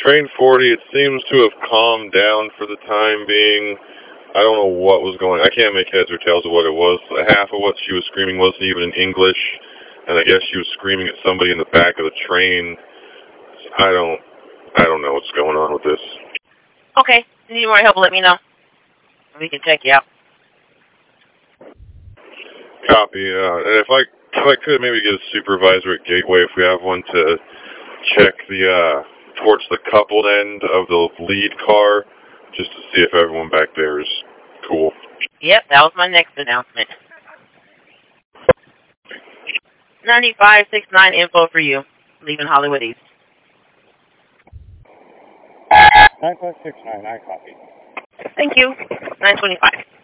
Train 40, it seems to have calmed down for the time being. I don't know what was going on. I can't make heads or tails of what it was. Half of what she was screaming wasn't even in English, and I guess she was screaming at somebody in the back of the train. I don't know what's going on with this. Okay. If you need more help, let me know. We can check you out. Copy. And if I could maybe get a supervisor at Gateway, if we have one, to check the towards the coupled end of the lead car, just to see if everyone back there is cool. Yep, that was my next announcement. 9569 info for you. Leaving Hollywood East. 9569, I copy. Thank you. 925.